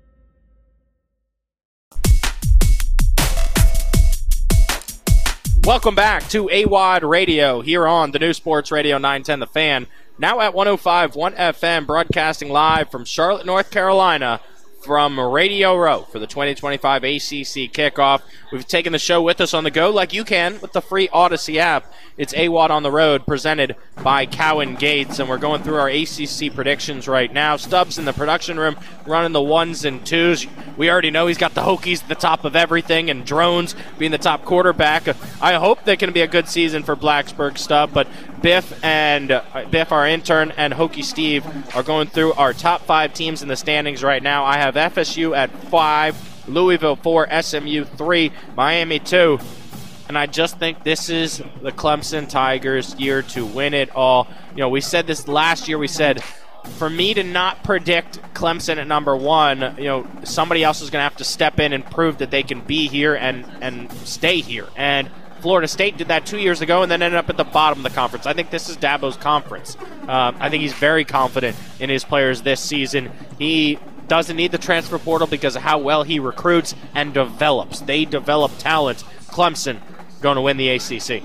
Welcome back to AWOD Radio here on the new Sports Radio 910 The Fan. Now at 105.1 FM, broadcasting live from Charlotte, North Carolina, from Radio Row for the 2025 ACC kickoff. We've taken the show with us on the go like you can with the free Odyssey app. It's AWOD on the Road, presented by Cowan Gates, and we're going through our ACC predictions right now. Stubbs in the production room running the ones and twos. We already know he's got the Hokies at the top of everything, and Drones being the top quarterback. I hope that can be a good season for Blacksburg, Stubb, but Biff, our intern, and Hokie Steve are going through our top 5 teams in the standings right now. I have FSU at 5, Louisville 4, SMU 3, Miami 2. And I just think this is the Clemson Tigers' year to win it all. You know, we said this last year. We said, for me to not predict Clemson at number 1, you know, somebody else is going to have to step in and prove that they can be here and stay here. And Florida State did that 2 years ago and then ended up at the bottom of the conference. I think this is Dabo's conference. I think he's very confident in his players this season. He doesn't need the transfer portal because of how well he recruits and develops. They develop talent. Clemson going to win the ACC.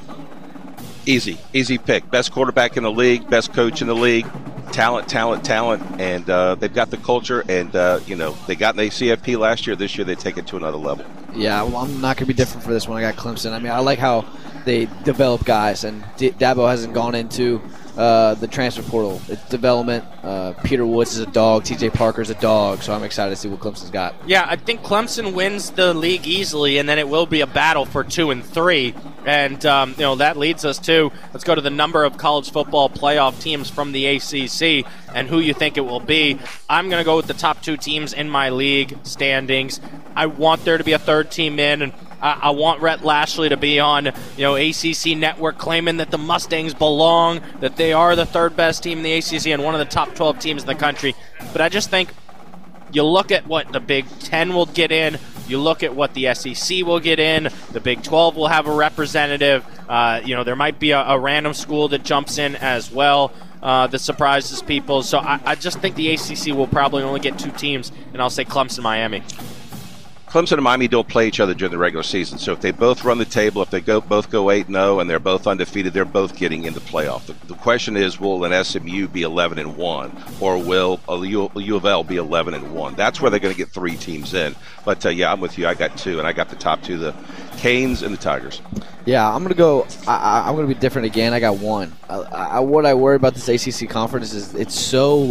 Easy pick. Best quarterback in the league, best coach in the league. Talent, and they've got the culture, and they got in the CFP last year. This year they take it to another level. Yeah, well, I'm not going to be different for this one. I got Clemson. I mean, I like how they develop guys, and Dabo hasn't gone into the transfer portal. It's development. Peter Woods is a dog. T.J. Parker's a dog, so I'm excited to see what Clemson's got. Yeah, I think Clemson wins the league easily, and then it will be a battle for 2 and 3. And, that leads us to, let's go to the number of college football playoff teams from the ACC and who you think it will be. I'm going to go with the top 2 teams in my league standings. I want there to be a third team in, and I want Rhett Lashley to be on, ACC Network claiming that the Mustangs belong, that they are the third best team in the ACC and one of the top 12 teams in the country. But I just think you look at what the Big Ten will get in, you look at what the SEC will get in, the Big 12 will have a representative. There might be a random school that jumps in as well that surprises people. So I just think the ACC will probably only get 2 teams, and I'll say Clemson, Miami. Clemson and Miami don't play each other during the regular season, so if they both run the table, if they both go 8-0 and they're both undefeated, they're both getting in the playoff. The question is, will an SMU be 11-1, or will a U of L be 11-1? That's where they're going to get 3 teams in. But I'm with you. I got 2, and I got the top 2, the Canes and the Tigers. Yeah, I'm gonna go. I'm gonna be different again. I got 1. What I worry about this ACC conference is it's so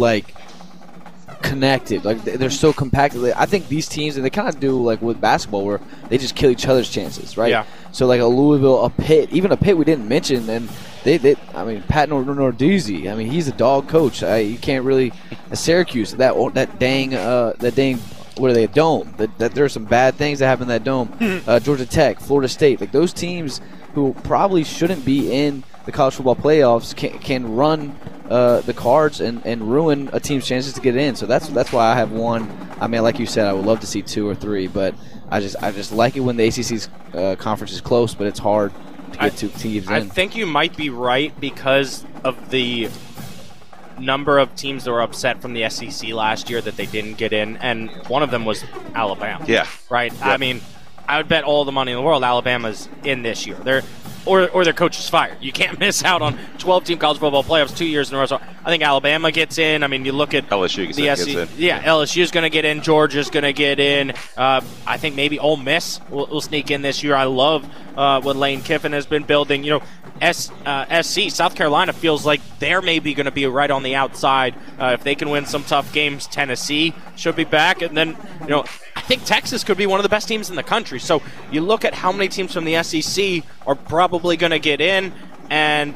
connected, they're so compacted. I think these teams, and they kind of do with basketball, where they just kill each other's chances, right? Yeah. So a Louisville, a Pitt, even a Pitt we didn't mention, and Pat Narduzzi, he's a dog coach. You can't really Syracuse, that dang what are they, a dome? That there are some bad things that happen in that dome. Georgia Tech, Florida State, those teams who probably shouldn't be in the college football playoffs can run the cards and ruin a team's chances to get in. So that's why I have 1. Like you said, I would love to see 2 or 3, but I just like it when the ACC's conference is close, but it's hard to get 2 teams in. I think you might be right because of the number of teams that were upset from the SEC last year that they didn't get in, and one of them was Alabama. Yeah. Right? Yep. I would bet all the money in the world Alabama's in this year. Or their coach is fired. You can't miss out on 12-team college football playoffs 2 years in a row. So I think Alabama gets in. You look at LSU gets in. Yeah, LSU's going to get in. Georgia's going to get in. I think maybe Ole Miss will sneak in this year. I love what Lane Kiffin has been building. SC, South Carolina, feels like they're maybe going to be right on the outside. If they can win some tough games, Tennessee should be back. And then, I think Texas could be one of the best teams in the country. So you look at how many teams from the SEC are probably going to get in. And,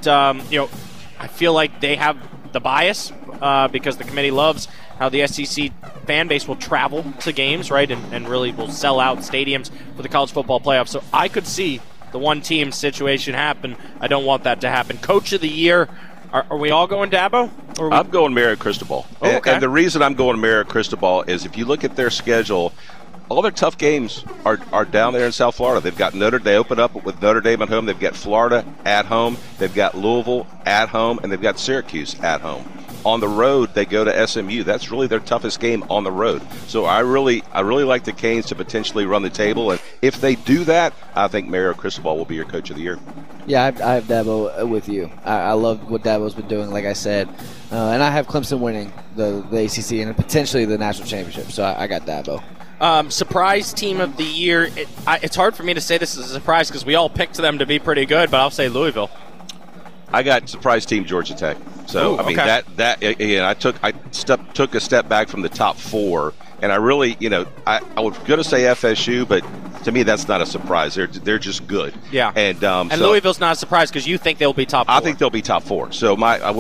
I feel like they have the bias because the committee loves how the SEC fan base will travel to games, right, and really will sell out stadiums for the college football playoffs. So I could see the one-team situation happen. I don't want that to happen. Coach of the year, are we all going Dabo? I'm going Mario Cristobal. Oh, okay. And the reason I'm going Mario Cristobal is if you look at their schedule, all their tough games are down there in South Florida. They've got they open up with Notre Dame at home. They've got Florida at home. They've got Louisville at home, and they've got Syracuse at home. On the road, they go to SMU. That's really their toughest game on the road. So I really like the Canes to potentially run the table, and if they do that, I think Mario Cristobal will be your coach of the year. Yeah, I have Dabo with you. I love what Dabo's been doing, like I said, and I have Clemson winning the ACC and potentially the national championship. So I got Dabo. Surprise team of the year. It's hard for me to say this is a surprise because we all picked them to be pretty good, but I'll say Louisville. I got surprise team Georgia Tech. So okay. that again, I took a step back from the top 4, and I really, I was going to say FSU, but to me that's not a surprise. They're just good. Yeah. And so Louisville's not a surprise because you think they'll be top 4. I think they'll be top 4. So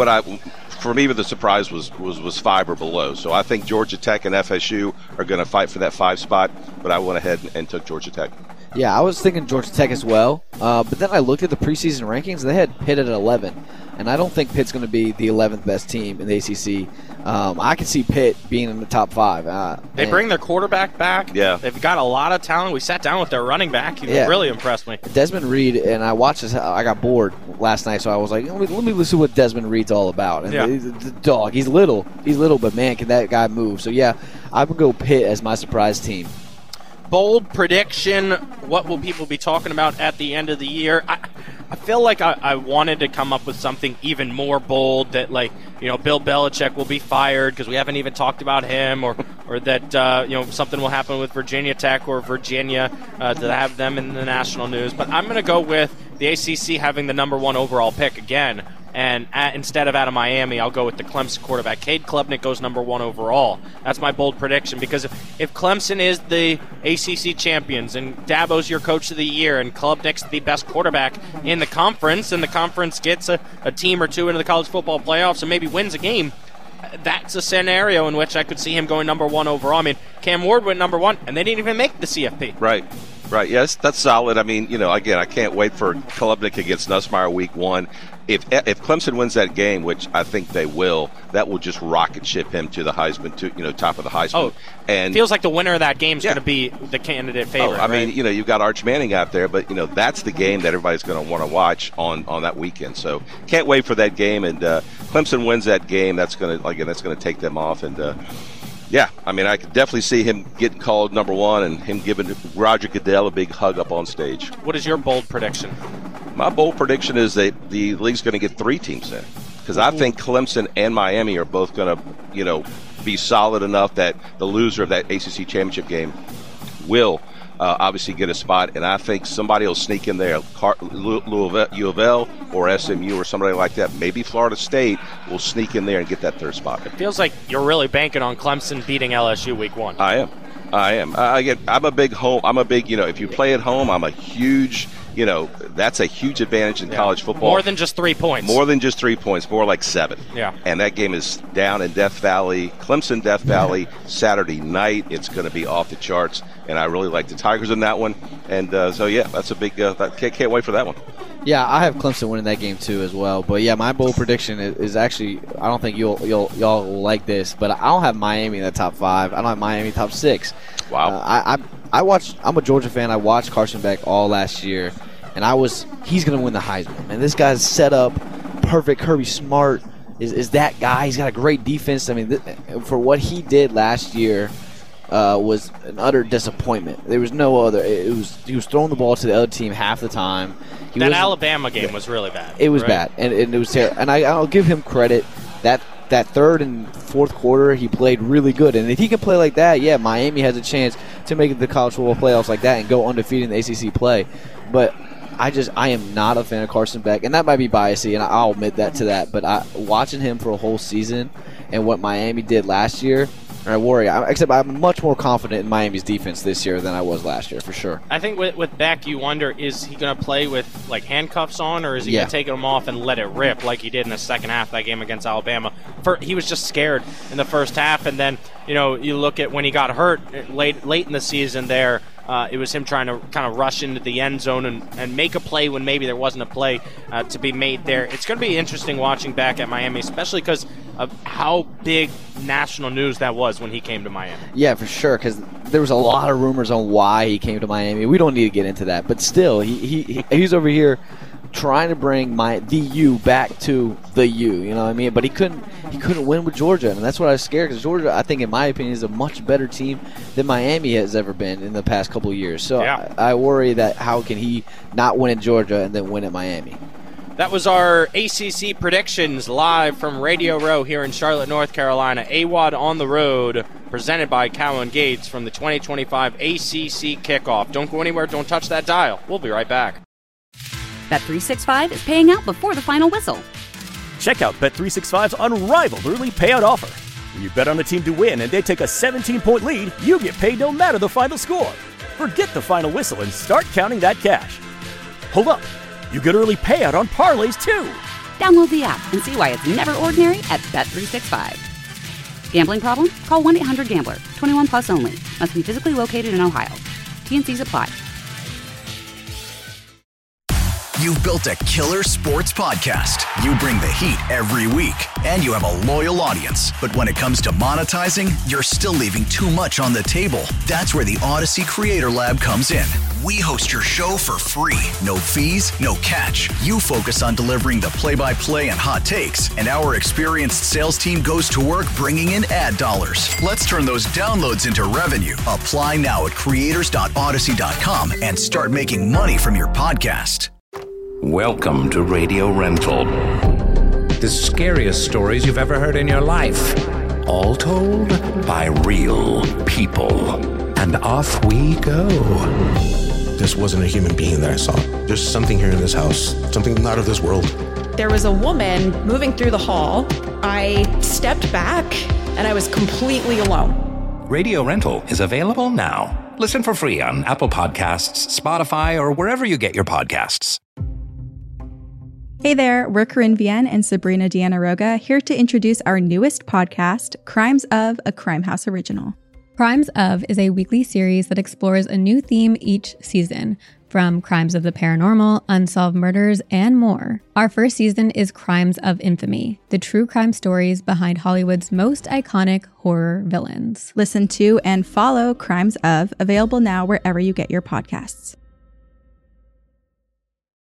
for me, the surprise was 5 or below. So I think Georgia Tech and FSU are going to fight for that 5 spot, but I went ahead and took Georgia Tech. Yeah, I was thinking Georgia Tech as well, but then I looked at the preseason rankings. They had Pitt at 11, and I don't think Pitt's going to be the 11th best team in the ACC. I can see Pitt being in the top 5. They bring their quarterback back. Yeah. They've got a lot of talent. We sat down with their running back. He really impressed me. Desmond Reed, and I watched this. I got bored last night, so I was like, let me listen to what Desmond Reed's all about. And the dog, he's little, but man, can that guy move? So, yeah, I would go Pitt as my surprise team. Bold prediction, what will people be talking about at the end of the year? I feel like I wanted to come up with something even more bold that, Bill Belichick will be fired because we haven't even talked about him, or that, something will happen with Virginia Tech or Virginia to have them in the national news. But I'm going to go with the ACC having the number 1 overall pick again. And instead of out of Miami, I'll go with the Clemson quarterback. Cade Klubnik goes number 1 overall. That's my bold prediction because if Clemson is the ACC champions and Dabo's your coach of the year and Klubnik's the best quarterback in the conference and the conference gets a team or 2 into the college football playoffs and maybe wins a game, that's a scenario in which I could see him going number 1 overall. I mean, Cam Ward went number 1, and they didn't even make the CFP. Right. Right, yes, that's solid. I mean, again, I can't wait for Klubnik against Nussmeier week 1. If Clemson wins that game, which I think they will, that will just rocket ship him to the Heisman, top of the Heisman. Oh, and feels like the winner of that game is going to be the candidate favorite. I mean, you've got Arch Manning out there, but that's the game that everybody's going to want to watch on that weekend. So can't wait for that game. And Clemson wins that game, that's going to take them off. And yeah, I mean, I could definitely see him getting called number 1 and him giving Roger Goodell a big hug up on stage. What is your bold prediction? My bold prediction is that the league's going to get 3 teams in, because I think Clemson and Miami are both going to, be solid enough that the loser of that ACC championship game will obviously get a spot, and I think somebody will sneak in there. Louisville, U of L, or SMU, or somebody like that. Maybe Florida State will sneak in there and get that 3rd spot. It feels like you're really banking on Clemson beating LSU week 1. I am. I'm a big home. If you play at home, I'm a huge. That's a huge advantage in college football. More than just 3 points. More than just 3 points. More like 7. Yeah. And that game is down in Death Valley, Clemson, Death Valley, Saturday night. It's going to be off the charts, and I really like the Tigers in that one. And that's a big. Can't wait for that one. Yeah, I have Clemson winning that game too as well. But yeah, my bold prediction is actually, I don't think y'all will like this, but I don't have Miami in the top 5. I don't have Miami top 6. Wow. I'm a Georgia fan. I watched Carson Beck all last year, and he's going to win the Heisman. And this guy's set up perfect. Kirby Smart is that guy. He's got a great defense. I mean, for what he did last year was an utter disappointment. There was no other. He was throwing the ball to the other team half the time. That Alabama game was really bad. It was bad, and it was terrible. And I'll give him credit. That 3rd and 4th quarter, he played really good. And if he can play like that, yeah, Miami has a chance to make it the college football playoffs like that and go undefeated in the ACC play. But I am not a fan of Carson Beck, and that might be biasy, and I'll admit that to that. But watching him for a whole season and what Miami did last year, I worry. Except I'm much more confident in Miami's defense this year than I was last year, for sure. I think with Beck, you wonder, is he going to play with handcuffs on, or is he going to take them off and let it rip like he did in the second half of that game against Alabama? He was just scared in the first half, and then you look at when he got hurt late in the season there. It was him trying to kind of rush into the end zone and make a play when maybe there wasn't a play to be made there. It's going to be interesting watching back at Miami, especially because of how big national news that was when he came to Miami. Yeah, for sure, because there was a lot of rumors on why he came to Miami. We don't need to get into that, but still, he's over here trying to bring the U back to the U, you know what I mean? But he couldn't win with Georgia, and that's what I was scared, because Georgia, I think, in my opinion, is a much better team than Miami has ever been in the past couple of years. So yeah. I worry that how can he not win in Georgia and then win at Miami? That was our ACC predictions live from Radio Row here in Charlotte, North Carolina. AWadd on the road, presented by Cowan Gates from the 2025 ACC kickoff. Don't go anywhere. Don't touch that dial. We'll be right back. Bet365 is paying out before the final whistle. Check out Bet365's unrivaled early payout offer. When you bet on a team to win and they take a 17-point lead, you get paid no matter the final score. Forget the final whistle and start counting that cash. Hold up. You get early payout on parlays, too. Download the app and see why it's never ordinary at Bet365. Gambling problem? Call 1-800-GAMBLER. 21 plus only. Must be physically located in Ohio. T&Cs apply. You've built a killer sports podcast. You bring the heat every week, and you have a loyal audience. But when it comes to monetizing, you're still leaving too much on the table. That's where the Odyssey Creator Lab comes in. We host your show for free. No fees, no catch. You focus on delivering the play-by-play and hot takes, and our experienced sales team goes to work bringing in ad dollars. Let's turn those downloads into revenue. Apply now at creators.odyssey.com and start making money from your podcast. Welcome to Radio Rental. The scariest stories you've ever heard in your life. All told by real people. And off we go. This wasn't a human being that I saw. There's something here in this house. Something not of this world. There was a woman moving through the hall. I stepped back, and I was completely alone. Radio Rental is available now. Listen for free on Apple Podcasts, Spotify, or wherever you get your podcasts. Hey there, we're Corinne Vienne and Sabrina Deanna Roga here to introduce our newest podcast, Crimes of, a Crime House original. Crimes of is a weekly series that explores a new theme each season, from crimes of the paranormal, unsolved murders, and more. Our first season is Crimes of Infamy, the true crime stories behind Hollywood's most iconic horror villains. Listen to and follow Crimes of, available now wherever you get your podcasts.